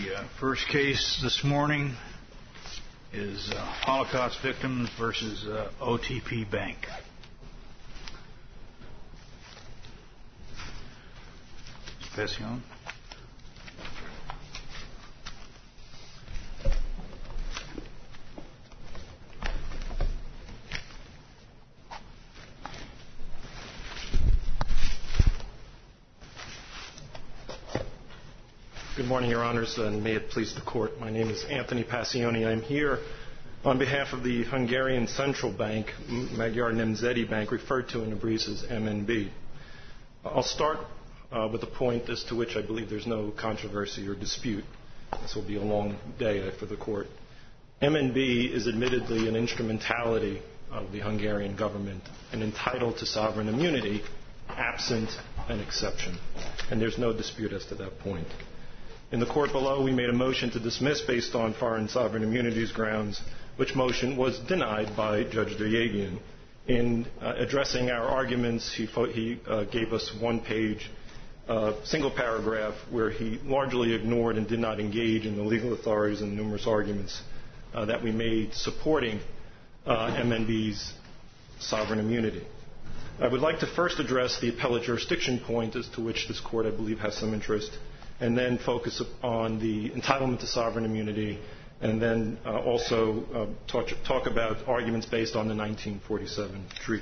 The first case this morning is Holocaust Victims versus OTP Bank. Passion. Good morning, Your Honors, and may it please the Court. My name is Anthony Passioni. I'm here on behalf of the Hungarian Central Bank, Magyar Nemzeti Bank, referred to in the briefs as MNB. I'll start with a point as to which I believe there's no controversy or dispute. This will be a long day for the Court. MNB is admittedly an instrumentality of the Hungarian government and entitled to sovereign immunity, absent an exception. And there's no dispute as to that point. In the court below, we made a motion to dismiss based on foreign sovereign immunities grounds, which motion was denied by Judge Deryagian. In addressing our arguments, he gave us one-page, single paragraph where he largely ignored and did not engage in the legal authorities and numerous arguments that we made supporting MNB's sovereign immunity. I would like to first address the appellate jurisdiction point as to which this Court, I believe, has some interest, and then focus on the entitlement to sovereign immunity, and then also talk about arguments based on the 1947 treaty.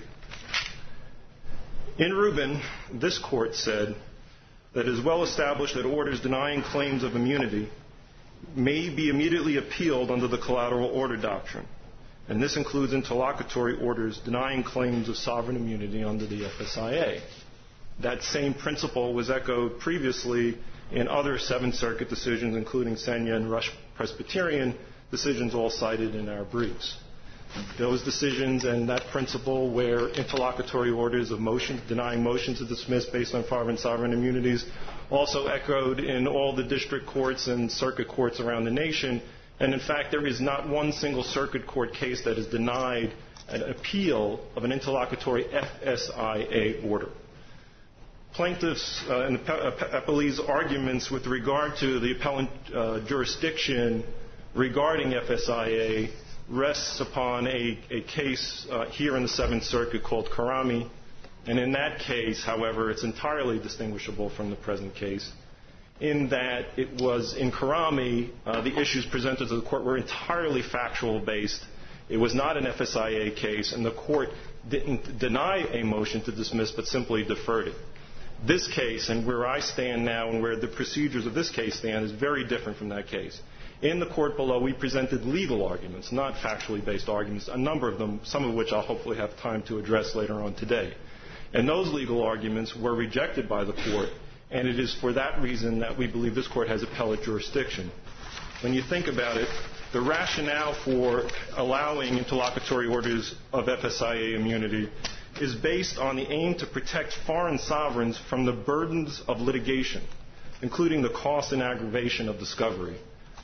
In Rubin, this Court said that it is well established that orders denying claims of immunity may be immediately appealed under the collateral order doctrine, and this includes interlocutory orders denying claims of sovereign immunity under the FSIA. That same principle was echoed previously in other Seventh Circuit decisions, including Senya and Rush Presbyterian decisions, all cited in our briefs. Those decisions and that principle where interlocutory orders of motion, denying motions to dismiss based on foreign sovereign immunities, also echoed in all the district courts and circuit courts around the nation. And in fact, there is not one single circuit court case that has denied an appeal of an interlocutory FSIA order. Plaintiffs' and appellees' arguments with regard to the appellant jurisdiction regarding FSIA rests upon a case here in the Seventh Circuit called Karami. And in that case, however, it's entirely distinguishable from the present case in that it was in Karami, the issues presented to the Court were entirely factual based. It was not an FSIA case, and the Court didn't deny a motion to dismiss but simply deferred it. This case, and where I stand now and where the procedures of this case stand, is very different from that case. In the court below, we presented legal arguments, not factually based arguments, a number of them, some of which I'll hopefully have time to address later on today. And those legal arguments were rejected by the Court, and it is for that reason that we believe this Court has appellate jurisdiction. When you think about it, the rationale for allowing interlocutory orders of FSIA immunity is based on the aim to protect foreign sovereigns from the burdens of litigation, including the cost and aggravation of discovery.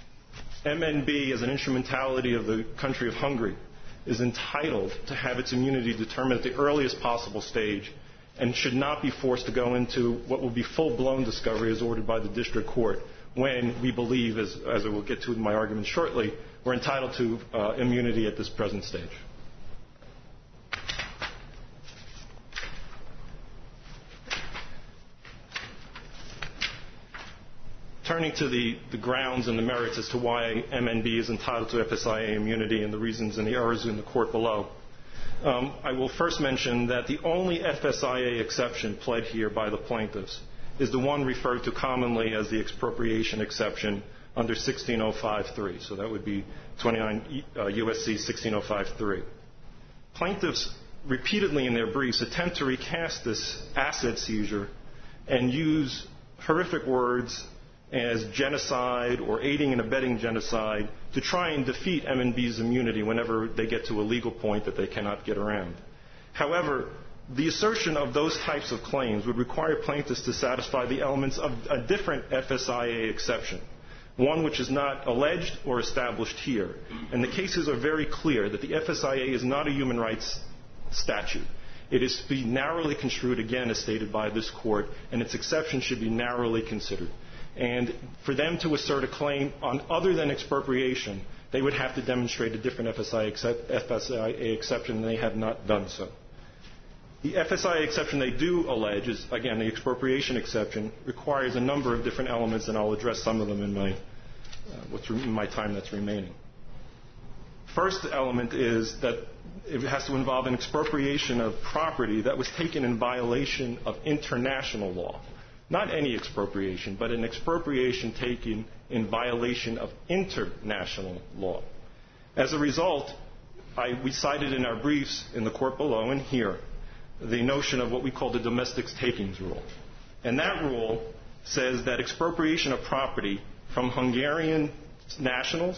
MNB, as an instrumentality of the country of Hungary, is entitled to have its immunity determined at the earliest possible stage and should not be forced to go into what will be full-blown discovery as ordered by the district court when we believe, as I will get to in my argument shortly, we're entitled to immunity at this present stage. Turning to the grounds and the merits as to why MNB is entitled to FSIA immunity and the reasons and the errors in the court below, I will first mention that the only FSIA exception pled here by the plaintiffs is the one referred to commonly as the expropriation exception under 16053. So that would be 29 U.S.C. 16053. Plaintiffs repeatedly in their briefs attempt to recast this asset seizure and use horrific words as genocide or aiding and abetting genocide to try and defeat MNB's immunity whenever they get to a legal point that they cannot get around. However, the assertion of those types of claims would require plaintiffs to satisfy the elements of a different FSIA exception, one which is not alleged or established here. And the cases are very clear that the FSIA is not a human rights statute. It is to be narrowly construed, again, as stated by this Court, and its exception should be narrowly considered. And for them to assert a claim on other than expropriation, they would have to demonstrate a different FSIA exception, and they have not done so. The FSIA exception they do allege is, again, the expropriation exception requires a number of different elements, and I'll address some of them in my time that's remaining. First element is that it has to involve an expropriation of property that was taken in violation of international law. Not any expropriation, but an expropriation taken in violation of international law. As a result, we cited in our briefs in the court below and here the notion of what we call the domestic takings rule. And that rule says that expropriation of property from Hungarian nationals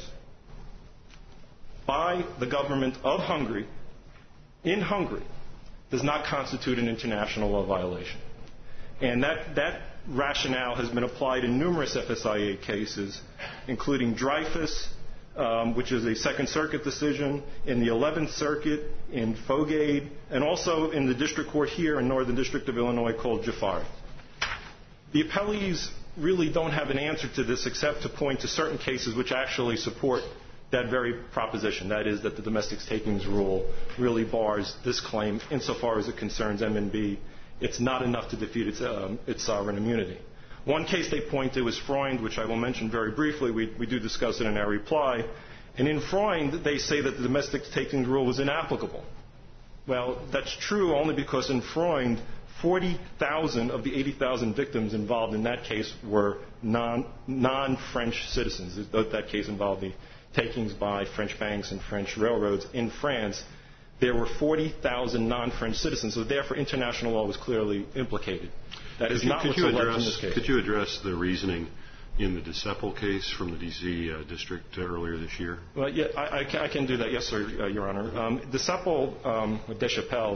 by the government of Hungary in Hungary does not constitute an international law violation. And that rationale has been applied in numerous FSIA cases, including Dreyfus, which is a Second Circuit decision, in the 11th Circuit, in Fogade, and also in the district court here in Northern District of Illinois called Jafari. The appellees really don't have an answer to this except to point to certain cases which actually support that very proposition. That is that the domestic takings rule really bars this claim insofar as it concerns M&B. It's not enough to defeat its sovereign immunity. One case they point to is Freund, which I will mention very briefly. We do discuss it in our reply. And in Freund, they say that the domestic takings rule was inapplicable. Well, that's true only because in Freund, 40,000 of the 80,000 victims involved in that case were non-French citizens. That case involved the takings by French banks and French railroads in France. There were 40,000 non-French citizens, so therefore international law was clearly implicated. That is not what's alleged in this case. Could you address the reasoning in the DeCepel case from the D.C. District earlier this year? Well, yeah, I can do that. Yes, sir, Your Honor. DeCepel, DeChapelle,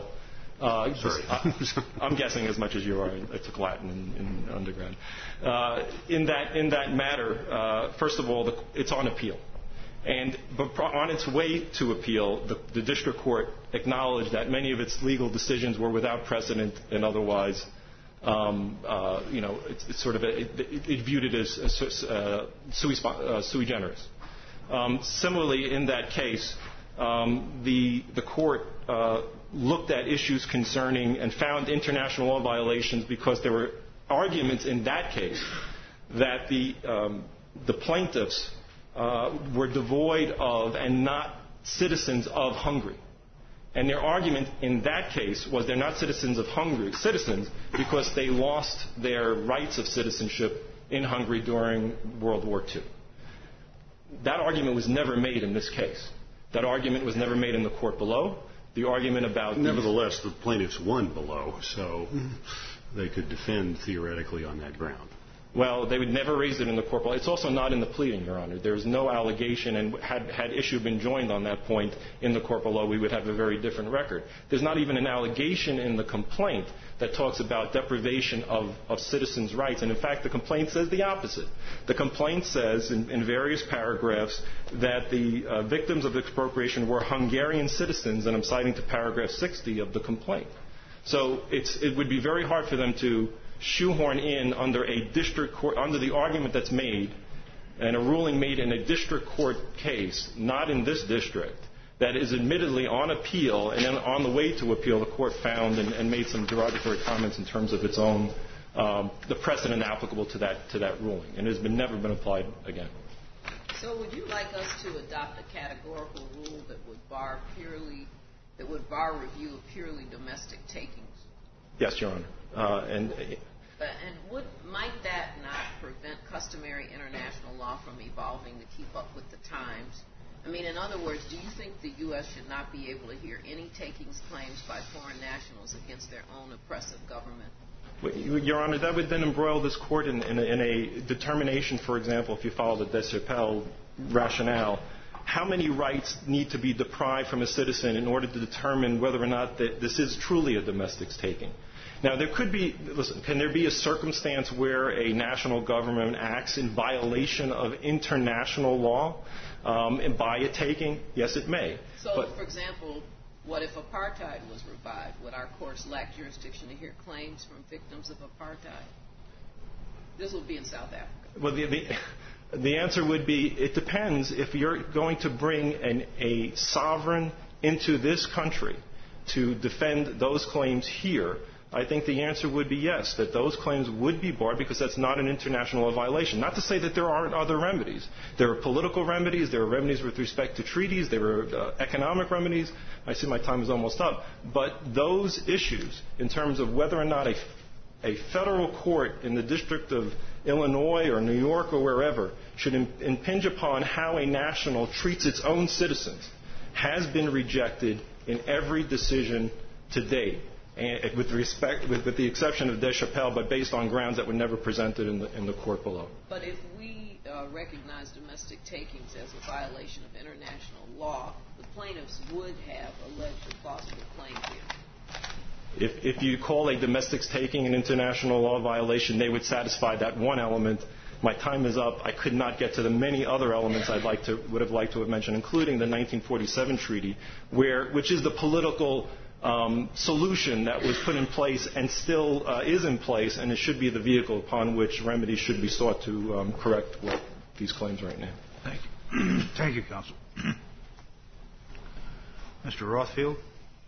I'm guessing as much as you are. I took Latin in undergrad. In that matter, first of all, it's on appeal. But on its way to appeal, the district court acknowledged that many of its legal decisions were without precedent and otherwise, it's sort of it viewed it as sui generis. Similarly, in that case, the court looked at issues concerning and found international law violations because there were arguments in that case that the plaintiffs were devoid of and not citizens of Hungary. And their argument in that case was they're not citizens of Hungary, citizens because they lost their rights of citizenship in Hungary during World War II. That argument was never made in this case. That argument was never made in the court below. The argument about... Nevertheless, the plaintiffs won below, so they could defend theoretically on that ground. Well, they would never raise it in the court below. It's also not in the pleading, Your Honor. There's no allegation, and had issue been joined on that point in the court below, we would have a very different record. There's not even an allegation in the complaint that talks about deprivation of citizens' rights. And, in fact, the complaint says the opposite. The complaint says in various paragraphs that the victims of expropriation were Hungarian citizens, and I'm citing to paragraph 60 of the complaint. So it would be very hard for them to shoehorn in under a district court, under the argument that's made and a ruling made in a district court case, not in this district, that is admittedly on appeal, and then on the way to appeal, the court found and made some derogatory comments in terms of its own, the precedent applicable to that ruling, and it has never been applied again. So would you like us to adopt a categorical rule that would bar review of purely domestic takings? Yes, Your Honor. Might that not prevent customary international law from evolving to keep up with the times? I mean, in other words, do you think the U.S. should not be able to hear any takings claims by foreign nationals against their own oppressive government? Your Honor, that would then embroil this court in a determination, for example, if you follow the DeChapelle rationale, how many rights need to be deprived from a citizen in order to determine whether or not this is truly a domestic taking? Now, can there be a circumstance where a national government acts in violation of international law by a taking? Yes, it may. So, for example, What if apartheid was revived? Would our courts lack jurisdiction to hear claims from victims of apartheid? This will be in South Africa. Well, the answer would be it depends. If you're going to bring a sovereign into this country to defend those claims here, I think the answer would be yes, that those claims would be barred because that's not an international law violation. Not to say that there aren't other remedies. There are political remedies. There are remedies with respect to treaties. There are economic remedies. I see my time is almost up. But those issues, in terms of whether or not a federal court in the District of Illinois or New York or wherever should impinge upon how a national treats its own citizens, has been rejected in every decision to date. And with the exception of Deschapelle, but based on grounds that were never presented in the court below. But if we recognize domestic takings as a violation of international law, the plaintiffs would have alleged a plausible claim here. If you call a domestic taking an international law violation, they would satisfy that one element. My time is up. I could not get to the many other elements would have liked to have mentioned, including the 1947 treaty, which is the political solution that was put in place and still is in place, and it should be the vehicle upon which remedies should be sought to correct these claims right now. Thank you. Thank you, counsel. Mr. Rothfield.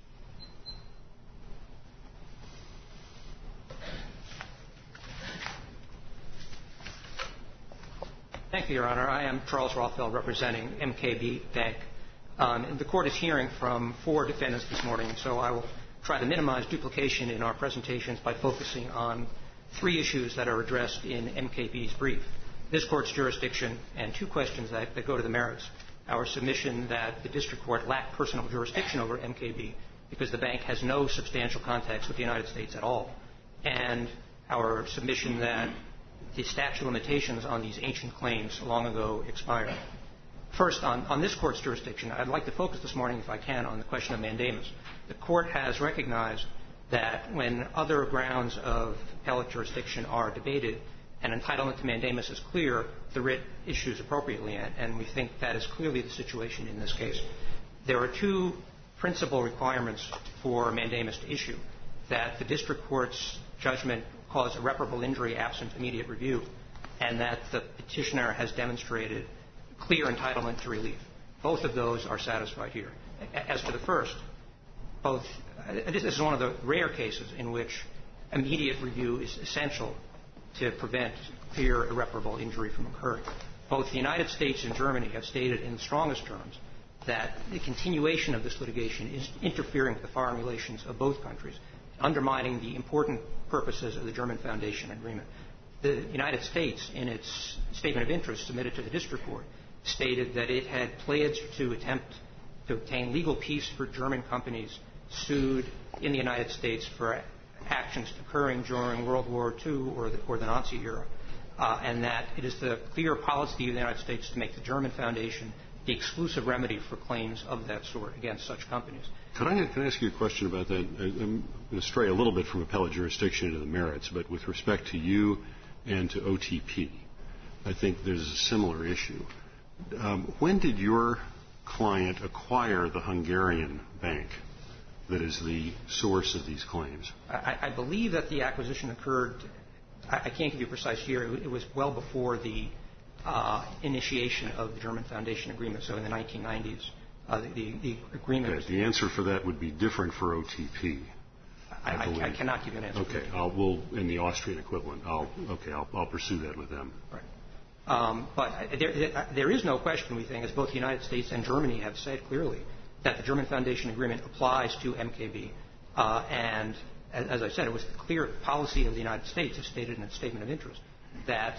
Thank you, Your Honor. I am Charles Rothfeld, representing MKB Bank. The Court is hearing from 4 defendants this morning, so I will try to minimize duplication in our presentations by focusing on 3 issues that are addressed in MKB's brief. This Court's jurisdiction and 2 questions that go to the merits. Our submission that the District Court lacked personal jurisdiction over MKB because the bank has no substantial contacts with the United States at all, and our submission that the statute of limitations on these ancient claims long ago expired. First, on this Court's jurisdiction, I'd like to focus this morning, if I can, on the question of mandamus. The Court has recognized that when other grounds of appellate jurisdiction are debated, an entitlement to mandamus is clear, the writ issues appropriately, and we think that is clearly the situation in this case. There are 2 principal requirements for mandamus to issue: that the District Court's judgment cause irreparable injury absent immediate review, and that the petitioner has demonstrated clear entitlement to relief. Both of those are satisfied here. As to the first, this is one of the rare cases in which immediate review is essential to prevent clear irreparable injury from occurring. Both the United States and Germany have stated in the strongest terms that the continuation of this litigation is interfering with the foreign relations of both countries, undermining the important purposes of the German Foundation Agreement. The United States, in its statement of interest submitted to the District Court, stated that it had pledged to attempt to obtain legal peace for German companies sued in the United States for actions occurring during World War II or the Nazi era, and that it is the clear policy of the United States to make the German Foundation the exclusive remedy for claims of that sort against such companies. Can I ask you a question about that? I'm going to stray a little bit from appellate jurisdiction into the merits, but with respect to you and to OTP, I think there's a similar issue. When did your client acquire the Hungarian bank that is the source of these claims? I believe that the acquisition occurred, I can't give you a precise year, it was well before the initiation of the German Foundation Agreement, so in the 1990s. The agreement. Okay. The answer for that would be different for OTP. I cannot give you an answer. Okay. We'll in the Austrian equivalent. I'll pursue that with them. Right. But there is no question, we think, as both the United States and Germany have said clearly, that the German Foundation Agreement applies to MKB. And as I said, it was the clear policy of the United States, as stated in its statement of interest, that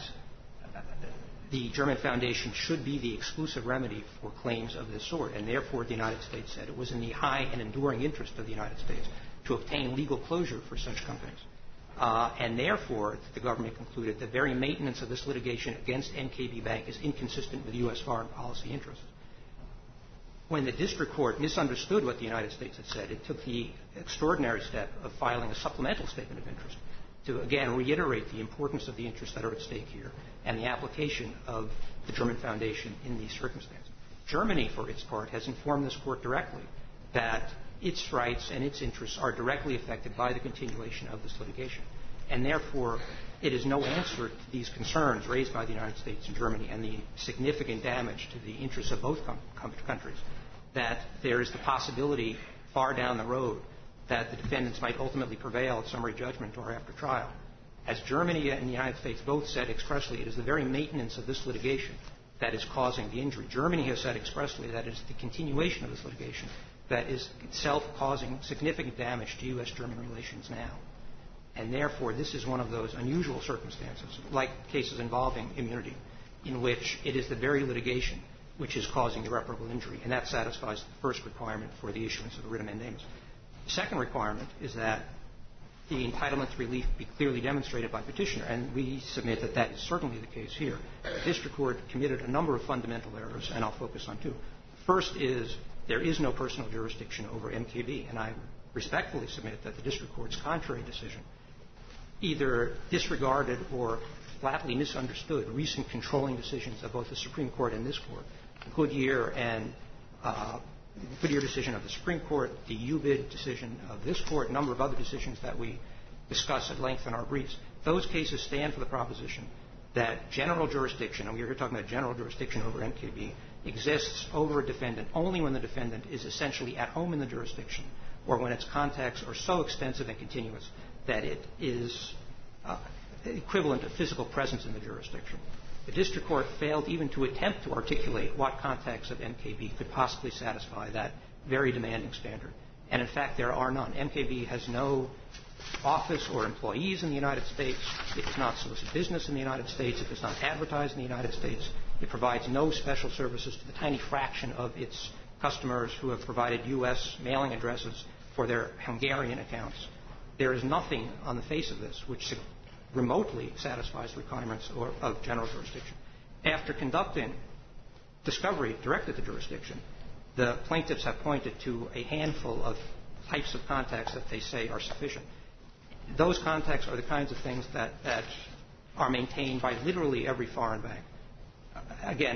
the German Foundation should be the exclusive remedy for claims of this sort, and therefore the United States said it was in the high and enduring interest of the United States to obtain legal closure for such companies. And therefore, the government concluded the very maintenance of this litigation against MKB Bank is inconsistent with U.S. foreign policy interests. When the district court misunderstood what the United States had said, it took the extraordinary step of filing a supplemental statement of interest to, again, reiterate the importance of the interests that are at stake here and the application of the German Foundation in these circumstances. Germany, for its part, has informed this court directly that its rights and its interests are directly affected by the continuation of this litigation. And therefore, it is no answer to these concerns raised by the United States and Germany and the significant damage to the interests of both countries that there is the possibility far down the road that the defendants might ultimately prevail at summary judgment or after trial. As Germany and the United States both said expressly, it is the very maintenance of this litigation that is causing the injury. Germany has said expressly that it is the continuation of this litigation that is itself causing significant damage to U.S.-German relations now. And therefore, this is one of those unusual circumstances, like cases involving immunity, in which it is the very litigation which is causing irreparable injury, and that satisfies the first requirement for the issuance of a writ of mandamus. The second requirement is that the entitlement to relief be clearly demonstrated by petitioner, and we submit that that is certainly the case here. The district court committed a number of fundamental errors, and I'll focus on two. First is there is no personal jurisdiction over MKB, and I respectfully submit that the district court's contrary decision either disregarded or flatly misunderstood recent controlling decisions of both the Supreme Court and this Court, the Goodyear decision of the Supreme Court, the UBID decision of this Court, a number of other decisions that we discuss at length in our briefs. Those cases stand for the proposition that general jurisdiction, and we are here talking about general jurisdiction over MKB, exists over a defendant only when the defendant is essentially at home in the jurisdiction or when its contacts are so extensive and continuous that it is equivalent of physical presence in the jurisdiction. The district court failed even to attempt to articulate what contacts of MKB could possibly satisfy that very demanding standard. And in fact, there are none. MKB has no office or employees in the United States. It does not solicit business in the United States. It does not advertise in the United States. It provides no special services to the tiny fraction of its customers who have provided U.S. mailing addresses for their Hungarian accounts. There is nothing on the face of this which remotely satisfies the requirements of general jurisdiction. After conducting discovery directed to jurisdiction, the plaintiffs have pointed to a handful of types of contacts that they say are sufficient. Those contacts are the kinds of things that are maintained by literally every foreign bank. Again,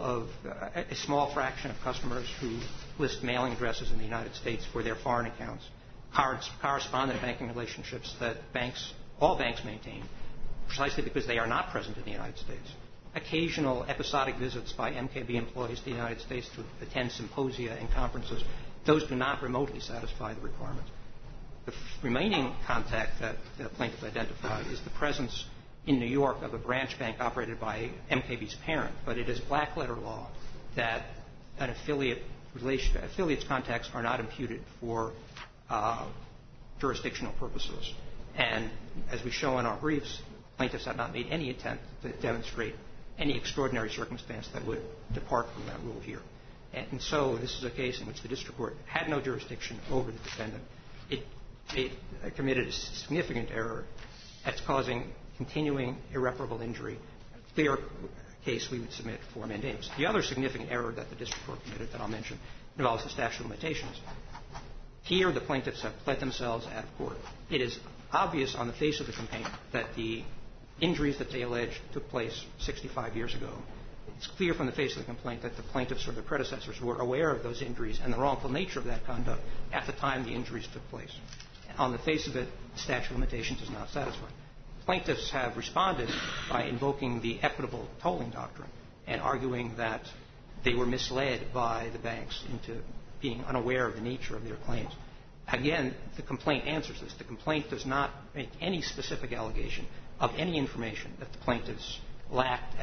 a small fraction of customers who list mailing addresses in the United States for their foreign accounts, correspondent banking relationships that all banks maintain, precisely because they are not present in the United States. Occasional episodic visits by MKB employees to the United States to attend symposia and conferences, those do not remotely satisfy the requirements. The remaining contact that the plaintiff identified is the presence in New York of a branch bank operated by MKB's parent, but it is black-letter law that an affiliate's contacts are not imputed for jurisdictional purposes. And as we show in our briefs, plaintiffs have not made any attempt to demonstrate any extraordinary circumstance that would depart from that rule here. And so this is a case in which the district court had no jurisdiction over the defendant. It committed a significant error that's causing continuing irreparable injury. A clear case we would submit for mandamus. The other significant error that the district court committed that I'll mention involves the statute of limitations. Here the plaintiffs have pled themselves out of court. It is obvious on the face of the complaint that the injuries that they allege took place 65 years ago. It's clear from the face of the complaint that the plaintiffs or their predecessors were aware of those injuries and the wrongful nature of that conduct at the time the injuries took place. On the face of it, the statute of limitations is not satisfied. Plaintiffs have responded by invoking the equitable tolling doctrine and arguing that they were misled by the banks into being unaware of the nature of their claims. Again, the complaint answers this. The complaint does not make any specific allegation of any information that the plaintiffs lacked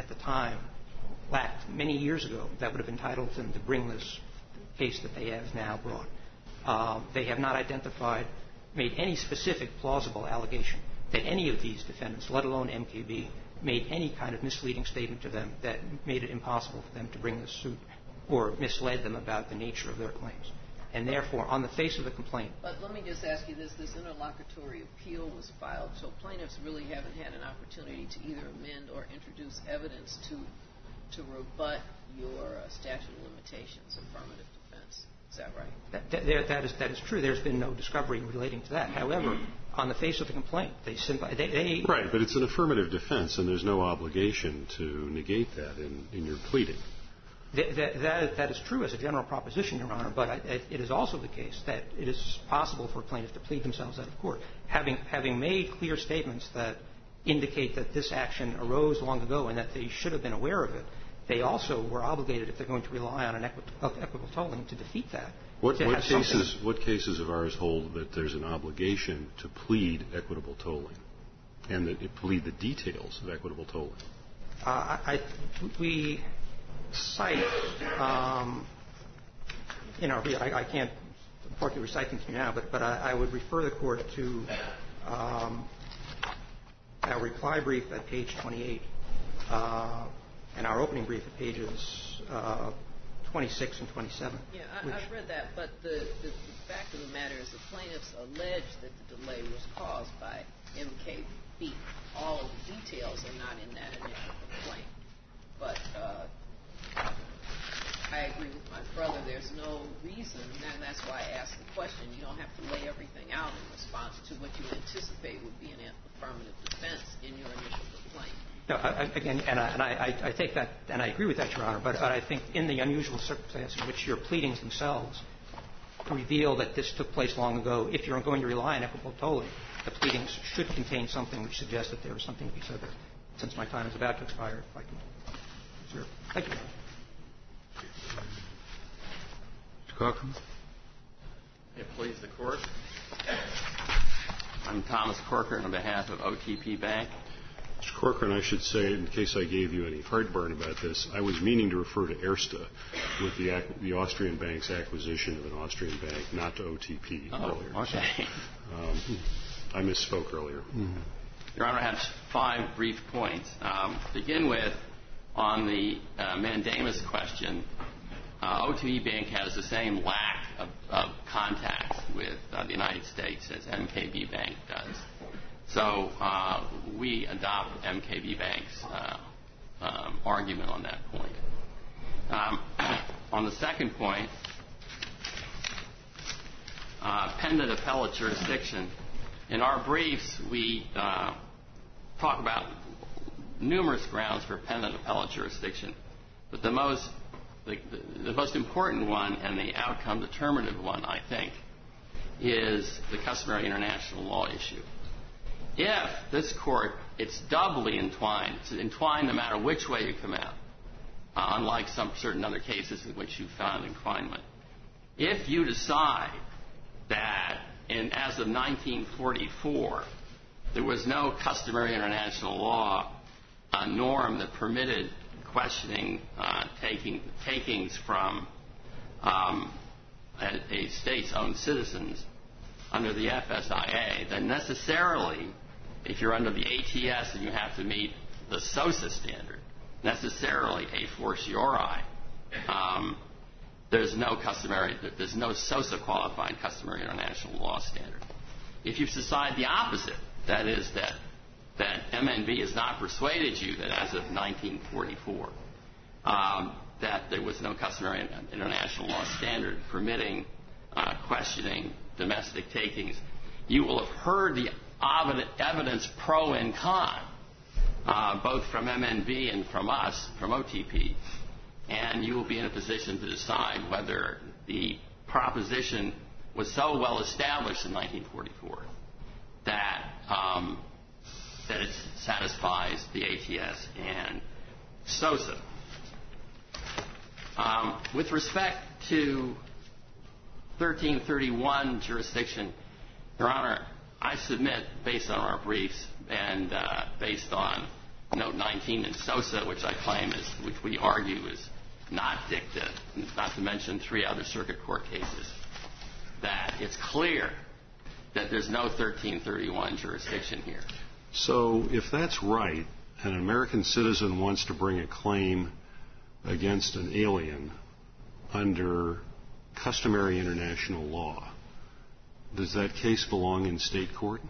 many years ago that would have entitled them to bring this case that they have now brought. They have not made any specific plausible allegation that any of these defendants, let alone MKB, made any kind of misleading statement to them that made it impossible for them to bring this suit or misled them about the nature of their claims. And therefore, on the face of the complaint. But let me just ask you this. This interlocutory appeal was filed, so plaintiffs really haven't had an opportunity to either amend or introduce evidence to rebut your statute of limitations affirmative defense. Is that right? That is true. There's been no discovery relating to that. However, on the face of the complaint, they Right, but it's an affirmative defense, and there's no obligation to negate that in your pleading. That is true as a general proposition, Your Honor, but it is also the case that it is possible for plaintiffs to plead themselves out of court. Having made clear statements that indicate that this action arose long ago and that they should have been aware of it, they also were obligated, if they're going to rely on an equitable tolling, to defeat that. What cases of ours hold that there's an obligation to plead equitable tolling and that it plead the details of equitable tolling? We cite in our I can't unfortunately recite them to you now, but I would refer the Court to our reply brief at page 28 and our opening brief at pages 26 and 27. Yeah, I've read that, but the fact of the matter is the plaintiffs allege that the delay was caused by MKB. All of the details are not in that initial complaint. But I agree with my brother. There's no reason, and that's why I asked the question. You don't have to lay everything out in response to what you anticipate would be an affirmative defense in your initial complaint. No, again, and I take that, and I agree with that, Your Honor, but I think in the unusual circumstance in which your pleadings themselves reveal that this took place long ago, if you're going to rely on equitable tolling, the pleadings should contain something which suggests that there is something to be said there. Since my time is about to expire, if I can reserve. Thank you. Mr. Corcoran. It please the Court. I'm Thomas Corcoran on behalf of OTP Bank. Mr. Corcoran, I should say, in case I gave you any heartburn about this, I was meaning to refer to Erste with the Austrian bank's acquisition of an Austrian bank, not to OTP earlier. Okay. I misspoke earlier. Mm-hmm. Your Honor, I have 5 brief points. To begin with, on the mandamus question, OTP Bank has the same lack of contact with the United States as MKB Bank does. So we adopt MKB Bank's argument on that point. On the second point, pendant appellate jurisdiction. In our briefs, we talk about numerous grounds for pendant appellate jurisdiction, but the most important one and the outcome determinative one, I think, is the customary international law issue. If this Court, it's doubly entwined. It's entwined no matter which way you come out, unlike some certain other cases in which you found entwinement. If you decide that as of 1944, there was no customary international law norm that permitted questioning takings from a state's own citizens under the FSIA, then necessarily, if you're under the ATS and you have to meet the SOSA standard, necessarily a fortiori, there's no SOSA qualified customary international law standard. If you decide the opposite, that is that MNB has not persuaded you that as of 1944 that there was no customary international law standard permitting questioning domestic takings, you will have heard the evidence pro and con, both from MNB and from us, from OTP, and you will be in a position to decide whether the proposition was so well established in 1944 that it satisfies the ATS and SOSA. With respect to 1331 jurisdiction, Your Honor, I submit, based on our briefs and based on Note 19 in SOSA, which I claim which we argue is not dicta, not to mention 3 other circuit court cases, that it's clear that there's no 1331 jurisdiction here. So if that's right, and an American citizen wants to bring a claim against an alien under customary international law, does that case belong in state court?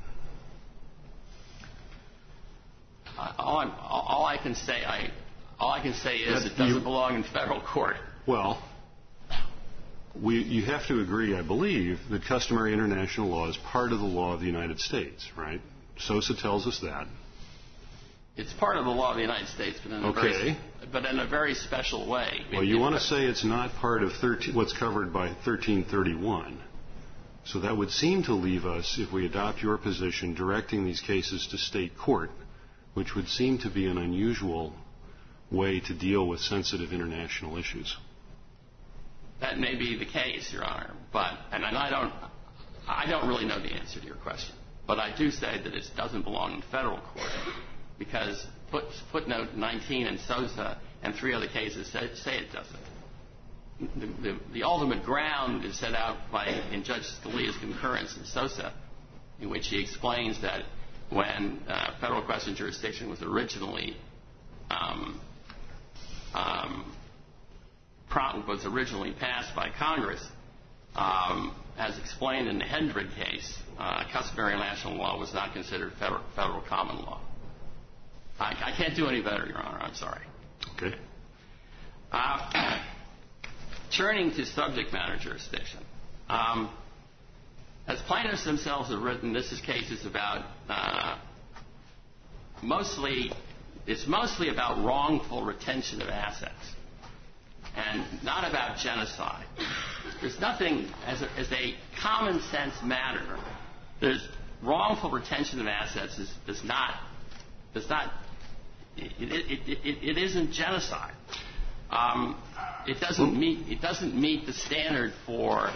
All I can say is it doesn't belong in federal court. Well, you have to agree, I believe, that customary international law is part of the law of the United States, right? SOSA tells us that. It's part of the law of the United States, but in a very special way. Well, you want to say it's not part of what's covered by 1331. So that would seem to leave us, if we adopt your position, directing these cases to state court, which would seem to be an unusual way to deal with sensitive international issues. That may be the case, Your Honor, and I don't really know the answer to your question. But I do say that it doesn't belong in federal court because footnote 19 in Sosa and 3 other cases say it doesn't. The ultimate ground is set out in Judge Scalia's concurrence in Sosa, in which he explains that when federal question jurisdiction was originally passed by Congress, as explained in the Hendrick case, customary national law was not considered federal common law. I can't do any better, Your Honor. I'm sorry. Okay. Turning to subject matter jurisdiction. As plaintiffs themselves have written, this case is about mostly about wrongful retention of assets and not about genocide. There's nothing, as a common sense matter, there's wrongful retention of assets it isn't genocide. It doesn't meet the standard for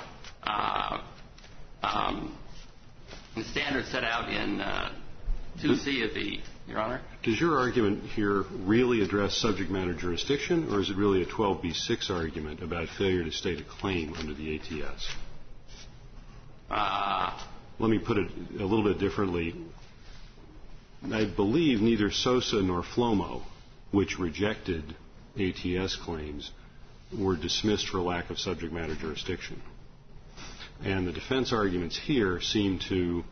the standard set out in 2C of the, Your Honor. Does your argument here really address subject matter jurisdiction, or is it really a 12b6 argument about failure to state a claim under the ATS? Let me put it a little bit differently. I believe neither Sosa nor Flomo, which rejected ATS claims, were dismissed for lack of subject matter jurisdiction. And the defense arguments here seem to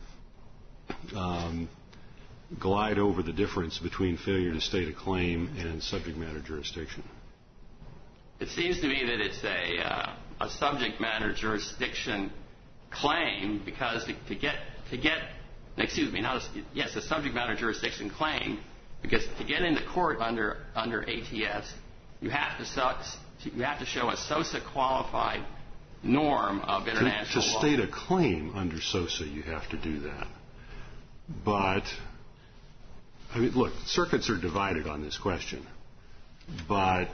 glide over the difference between failure to state a claim and subject matter jurisdiction. It seems to me that it's a subject matter jurisdiction claim because a subject matter jurisdiction claim because to get into court under ATS, you have to show a SOSA qualified norm of international law. To state a claim under SOSA, you have to do that. But, I mean, look, circuits are divided on this question. But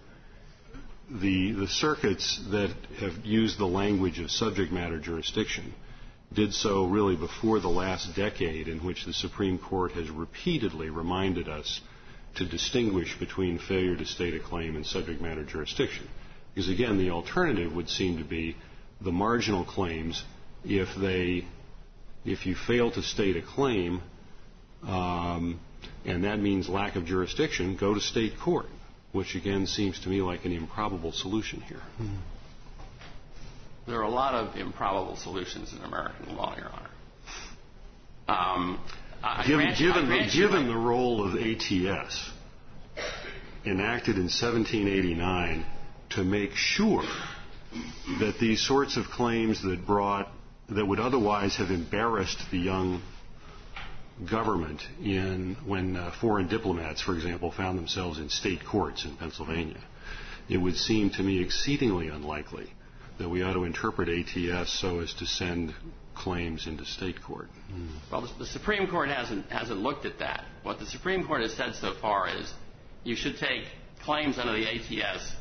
the circuits that have used the language of subject matter jurisdiction did so really before the last decade, in which the Supreme Court has repeatedly reminded us to distinguish between failure to state a claim and subject matter jurisdiction. Because, again, the alternative would seem to be the marginal claims. If you fail to state a claim, and that means lack of jurisdiction, go to state court, which, again, seems to me like an improbable solution here. There are a lot of improbable solutions in American law, Your Honor. Given the role of ATS enacted in 1789 to make sure that these sorts of claims that would otherwise have embarrassed the young government when foreign diplomats, for example, found themselves in state courts in Pennsylvania, it would seem to me exceedingly unlikely that we ought to interpret ATS so as to send claims into state court. Well, the Supreme Court hasn't looked at that. What the Supreme Court has said so far is you should take claims under the ATS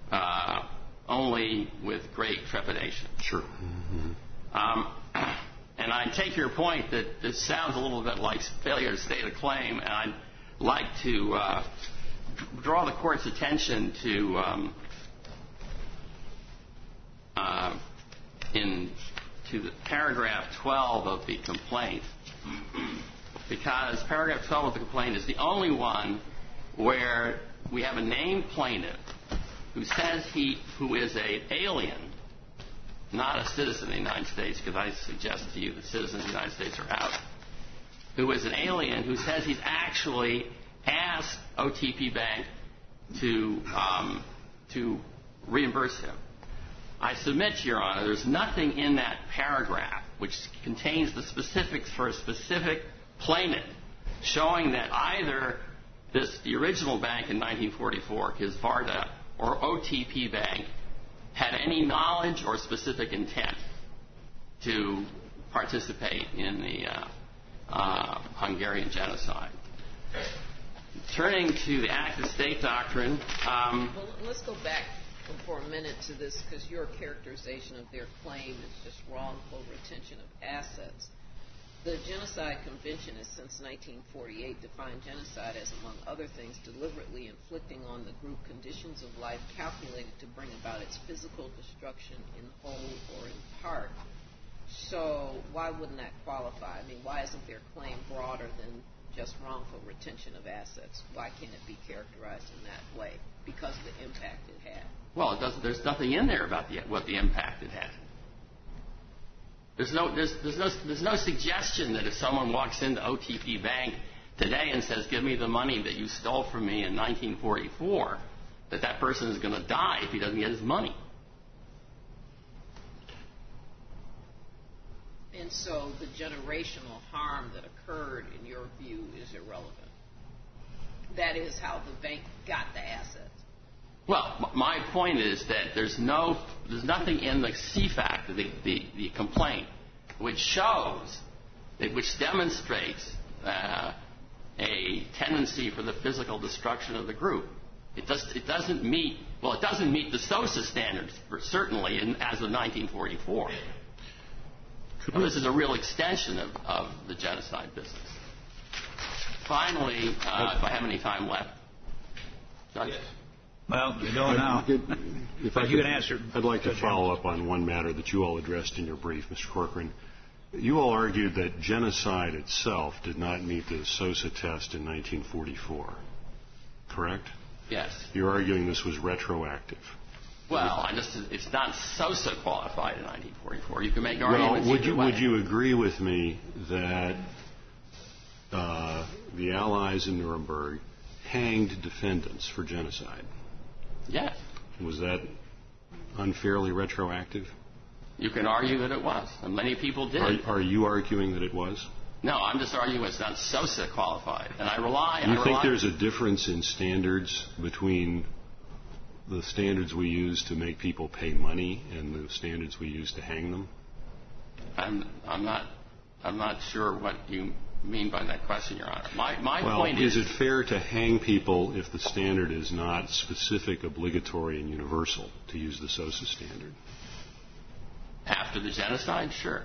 only with great trepidation. Sure. And I take your point that this sounds a little bit like failure to state a claim, and I'd like to draw the Court's attention to the paragraph 12 of the complaint, because paragraph 12 of the complaint is the only one where we have a named plaintiff who says who is an alien, not a citizen of the United States, because I suggest to you that citizens of the United States are out, who is an alien who says he's actually asked OTP Bank to reimburse him. I submit to Your Honor, there's nothing in that paragraph which contains the specifics for a specific plaintiff showing that either the original bank in 1944, Kisvarda, or OTP Bank, had any knowledge or specific intent to participate in the Hungarian genocide. Turning to the active state doctrine. Well, let's go back for a minute to this, because your characterization of their claim is just wrongful retention of assets. The Genocide Convention has since 1948 defined genocide as, among other things, deliberately inflicting on the group conditions of life calculated to bring about its physical destruction in whole or in part. So why wouldn't that qualify? I mean, why isn't their claim broader than just wrongful retention of assets? Why can't it be characterized in that way? Because of the impact it had. Well, there's nothing in there about what the impact it had. There's no suggestion that if someone walks into OTP Bank today and says, "Give me the money that you stole from me in 1944," that person is going to die if he doesn't get his money. And so the generational harm that occurred, in your view, is irrelevant. That is how the bank got the assets. Well, my point is that there's nothing in the CFAC, the complaint, which demonstrates a tendency for the physical destruction of the group. It doesn't meet the SOSA standards, certainly, as of 1944. Well, this is a real extension of the genocide business. Finally, if I have any time left. Judge? Yes. Well, we don't now. If you can answer. I'd like to follow up on one matter that you all addressed in your brief, Mr. Corcoran. You all argued that genocide itself did not meet the SOSA test in 1944, correct? Yes. You're arguing this was retroactive. Well, it's not SOSA qualified in 1944. You can make arguments either way. Would you agree with me that the Allies in Nuremberg hanged defendants for genocide? Yes. Was that unfairly retroactive? You can argue that it was, and many people did. Are you arguing that it was? No, I'm just arguing it's not SOSA qualified, and I rely. Do you think there's a difference in standards between the standards we use to make people pay money and the standards we use to hang them? I'm not sure what you mean by that question, Your Honor. My point is it fair to hang people if the standard is not specific, obligatory, and universal, to use the SOSA standard? After the genocide, sure.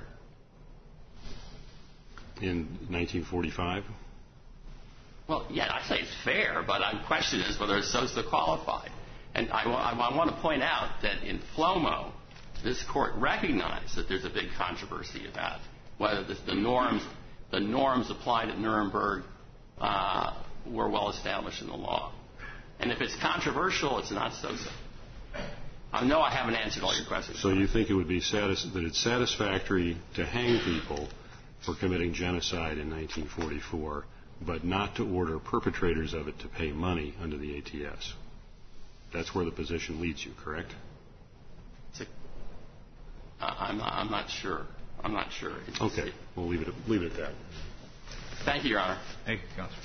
In 1945? Well, yeah, I say it's fair, but the question is whether it's SOSA qualified. And I want to point out that in Flomo, this court recognized that there's a big controversy about whether the norms applied at Nuremberg were well established in the law. And if it's controversial, it's not SOSA. I know I haven't answered all your questions. So you think it would be that it's satisfactory to hang people for committing genocide in 1944, but not to order perpetrators of it to pay money under the ATS? That's where the position leads you, correct? I'm not sure. I'm not sure. Okay. We'll leave it at that. Thank you, Your Honor. Thank you, Counselor.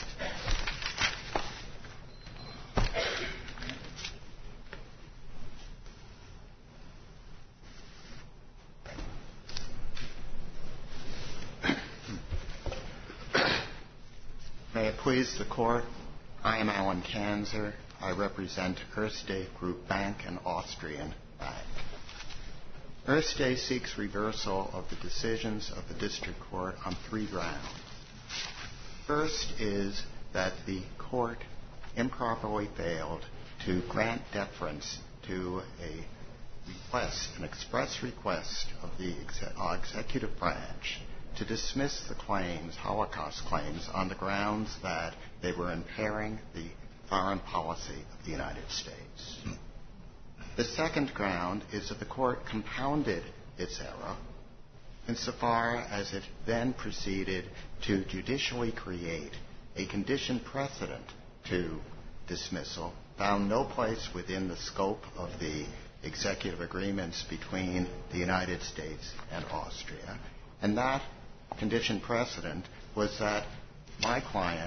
May it please the Court, I am Alan Kanzer. I represent Erste Group Bank and Austrian Bank. Erste seeks reversal of the decisions of the District Court on 3 grounds. First is that the Court improperly failed to grant deference to an express request of the executive branch to dismiss the Holocaust claims, on the grounds that they were impairing the foreign policy of the United States. The second ground is that the Court compounded its error insofar as it then proceeded to judicially create a conditioned precedent to dismissal, found no place within the scope of the executive agreements between the United States and Austria, and that conditioned precedent was that my client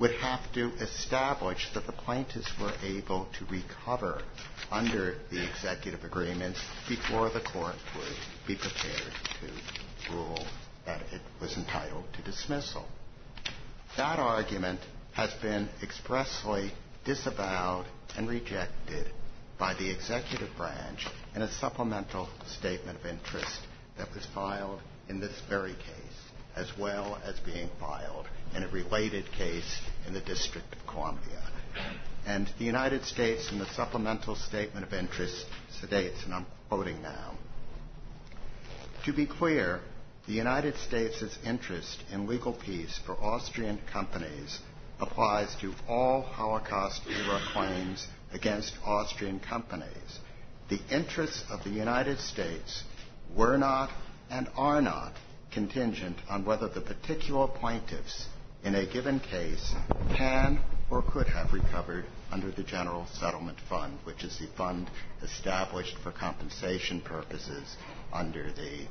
would have to establish that the plaintiffs were able to recover under the executive agreements before the court would be prepared to rule that it was entitled to dismissal. That argument has been expressly disavowed and rejected by the executive branch in a supplemental statement of interest that was filed in this very case, as well as being filed in a related case in the District of Columbia. And the United States, in the supplemental statement of interest, states, and I'm quoting now, "To be clear, the United States' interest in legal peace for Austrian companies applies to all Holocaust-era claims against Austrian companies. The interests of the United States were not and are not contingent on whether the particular plaintiffs in a given case can or could have recovered under the General Settlement Fund, which is the fund established for compensation purposes under the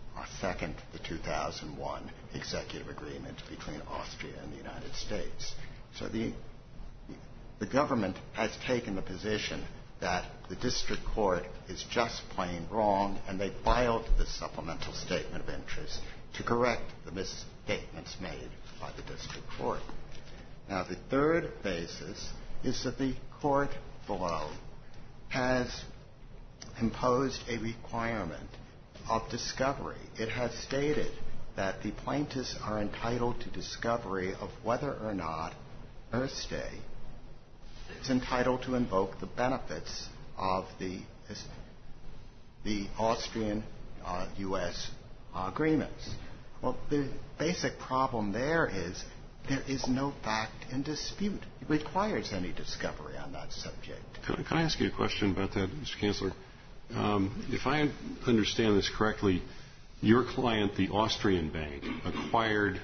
2001 executive agreement between Austria and the United States." So the government has taken the position that the district court is just plain wrong, and they filed this supplemental statement of interest to correct the misstatements made by the district court. Now, the third basis is that the court below has imposed a requirement of discovery. It has stated that the plaintiffs are entitled to discovery of whether or not Erste is entitled to invoke the benefits of the Austrian-U.S. agreements. Well, the basic problem there is no fact in dispute. It requires any discovery on that subject. Can I ask you a question about that, Mr. Chancellor? If I understand this correctly, your client, the Austrian bank, acquired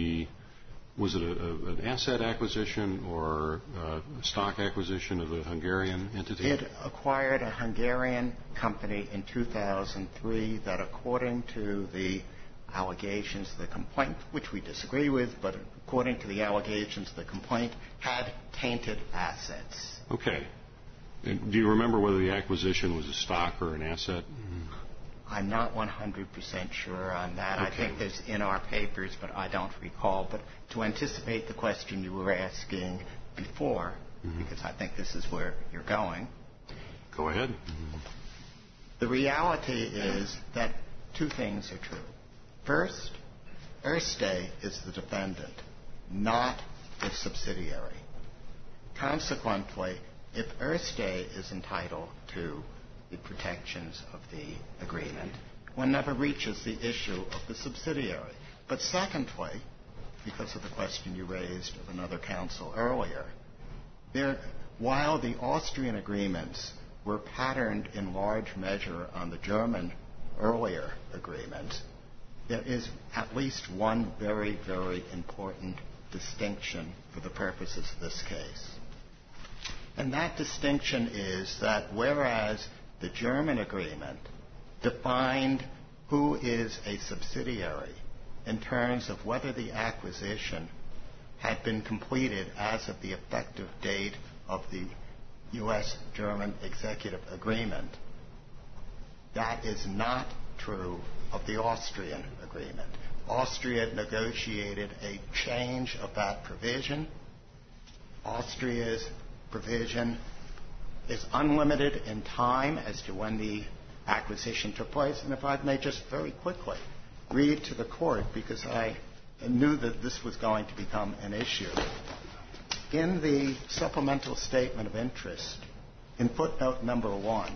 was it an asset acquisition or a stock acquisition of the Hungarian entity? It acquired a Hungarian company in 2003 that, according to the allegations of the complaint, which we disagree with, but according to the allegations of the complaint, had tainted assets. Okay. And do you remember whether the acquisition was a stock or an asset? I'm not 100% sure on that. Okay. I think there's in our papers, but I don't recall. But to anticipate the question you were asking before, because I think this is where you're going. Go ahead. The reality is that two things are true. First, Erste is the defendant, not the subsidiary. Consequently, if Erste is entitled to the protections of the agreement, one never reaches the issue of the subsidiary. But secondly, because of the question you raised of another counsel earlier, while the Austrian agreements were patterned in large measure on the German earlier agreements, there is at least one very, very important distinction for the purposes of this case. And that distinction is that whereas the German agreement defined who is a subsidiary in terms of whether the acquisition had been completed as of the effective date of the U.S.-German executive agreement, that is not true of the Austrian agreement. Austria negotiated a change of that provision. Austria's provision is unlimited in time as to when the acquisition took place. And if I may just very quickly read to the court, because I knew that this was going to become an issue. In the supplemental statement of interest, in footnote number 1,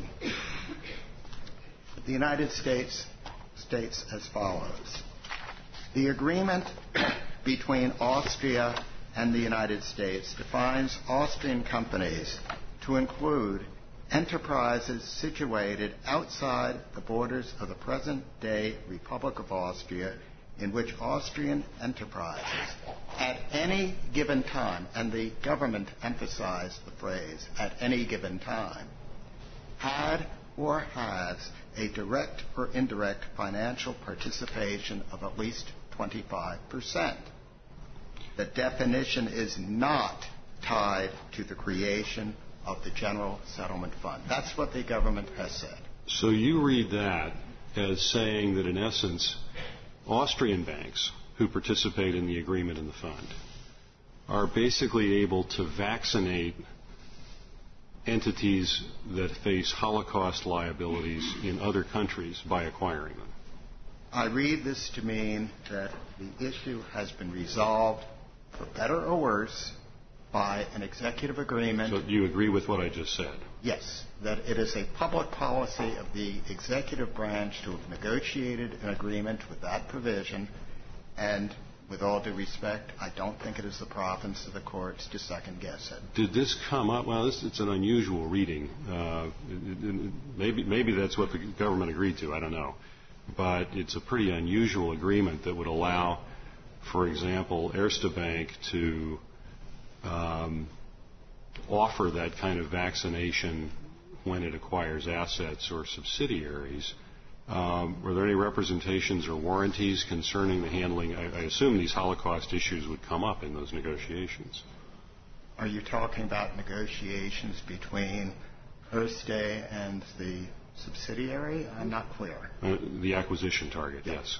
the United States states as follows: the agreement between Austria and the United States defines Austrian companies to include enterprises situated outside the borders of the present-day Republic of Austria in which Austrian enterprises at any given time, and the government emphasized the phrase at any given time, had or has a direct or indirect financial participation of at least 25%. The definition is not tied to the creation of the General Settlement Fund. That's what the government has said. So you read that as saying that, in essence, Austrian banks who participate in the agreement in the fund are basically able to vaccinate entities that face Holocaust liabilities in other countries by acquiring them. I read this to mean that the issue has been resolved, for better or worse, by an executive agreement. So you agree with what I just said? Yes, that it is a public policy of the executive branch to have negotiated an agreement with that provision, and with all due respect, I don't think it is the province of the courts to second-guess it. Did this come up? Well, it's an unusual reading. Maybe that's what the government agreed to. I don't know. But it's a pretty unusual agreement that would allow, for example, Erste Bank to offer that kind of vaccination when it acquires assets or subsidiaries. Were there any representations or warranties concerning the handling? I assume these Holocaust issues would come up in those negotiations. Are you talking about negotiations between Erste and the subsidiary? I'm not clear. The acquisition target, yes.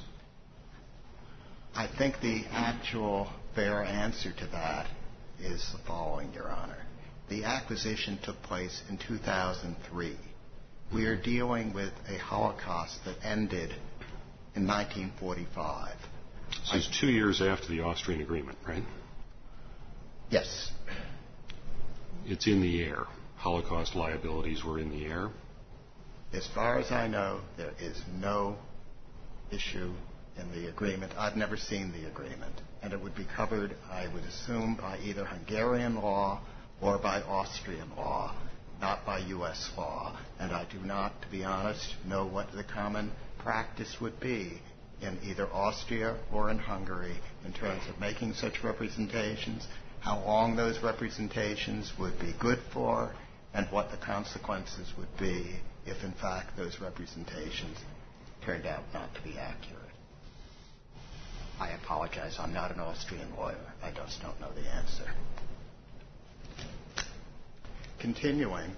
I think the actual fair answer to that is the following, Your Honor. The acquisition took place in 2003. We are dealing with a Holocaust that ended in 1945. So it's 2 years after the Austrian agreement, right? Yes. It's in the air. Holocaust liabilities were in the air. As far as I know, there is no issue in the agreement. I've never seen the agreement. And it would be covered, I would assume, by either Hungarian law or by Austrian law, not by U.S. law. And I do not, to be honest, know what the common practice would be in either Austria or in Hungary in terms of making such representations, how long those representations would be good for, and what the consequences would be if, in fact, those representations turned out not to be accurate. I apologize. I'm not an Austrian lawyer. I just don't know the answer. Continuing,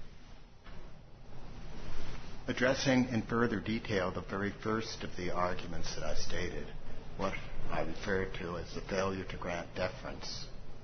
addressing in further detail the very first of the arguments that I stated, what I referred to as the failure to grant deference.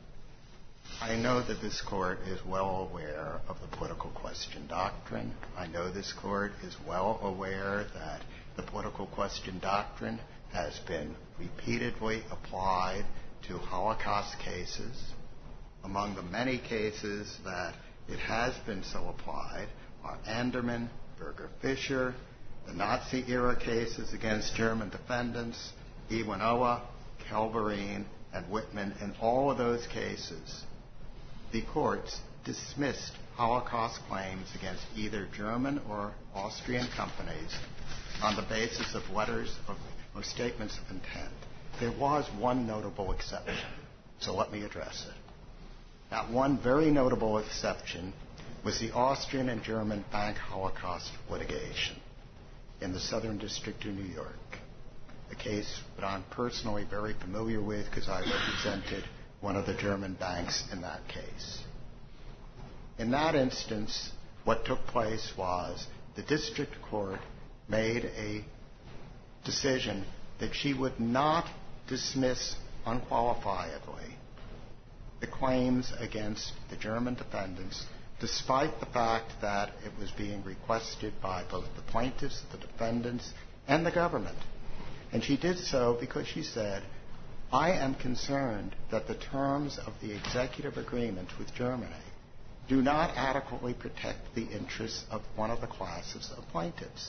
I know that this Court is well aware of the political question doctrine. I know this Court is well aware that the political question doctrine has been repeatedly applied to Holocaust cases. Among the many cases that it has been so applied are Anderman, Berger Fischer, the Nazi-era cases against German defendants, Iwanoa, Kelverine, and Whitman. In all of those cases, the courts dismissed Holocaust claims against either German or Austrian companies on the basis of letters or statements of intent. There was one notable exception, so let me address it. That one very notable exception was the Austrian and German bank Holocaust litigation in the Southern District of New York, a case that I'm personally very familiar with because I represented one of the German banks in that case. In that instance, what took place was the district court made a decision that she would not dismiss unqualifiedly the claims against the German defendants, despite the fact that it was being requested by both the plaintiffs, the defendants, and the government. And she did so because she said, I am concerned that the terms of the executive agreement with Germany do not adequately protect the interests of one of the classes of plaintiffs.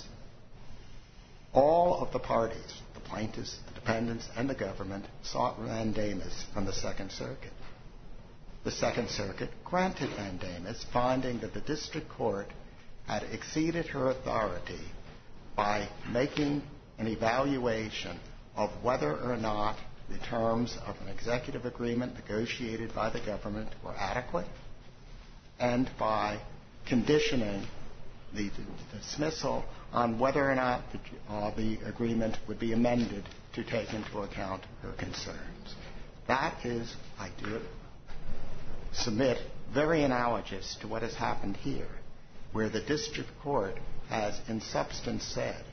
All of the parties, the plaintiffs, the defendants, and the government, sought mandamus from the Second Circuit. The Second Circuit granted mandamus, finding that the district court had exceeded her authority by making an evaluation of whether or not the terms of an executive agreement negotiated by the government were adequate, and by conditioning the dismissal on whether or not the agreement would be amended to take into account her concerns. That is, I do submit, very analogous to what has happened here, where the district court has in substance said,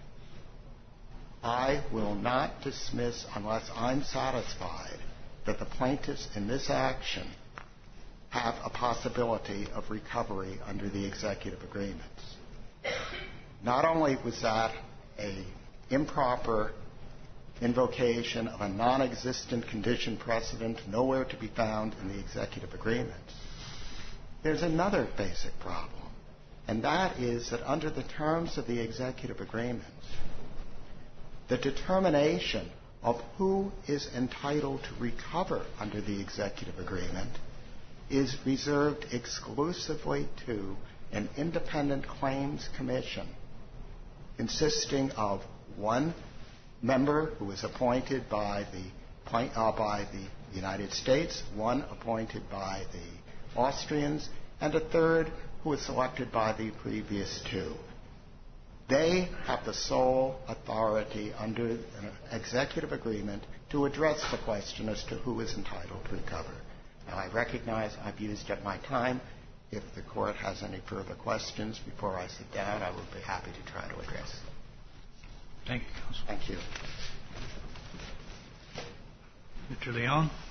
I will not dismiss unless I'm satisfied that the plaintiffs in this action have a possibility of recovery under the executive agreements. Not only was that an improper invocation of a non-existent condition precedent nowhere to be found in the executive agreements, there's another basic problem, and that is that under the terms of the executive agreements, the determination of who is entitled to recover under the executive agreement is reserved exclusively to an independent claims commission consisting of one member who is appointed by the United States, one appointed by the Austrians, and a third who is selected by the previous two. They have the sole authority under an executive agreement to address the question as to who is entitled to recover. Now, I recognize I've used up my time. If the Court has any further questions before I sit down, I will be happy to try to address them. Thank you, Counsel. Thank you. Mr. Leon?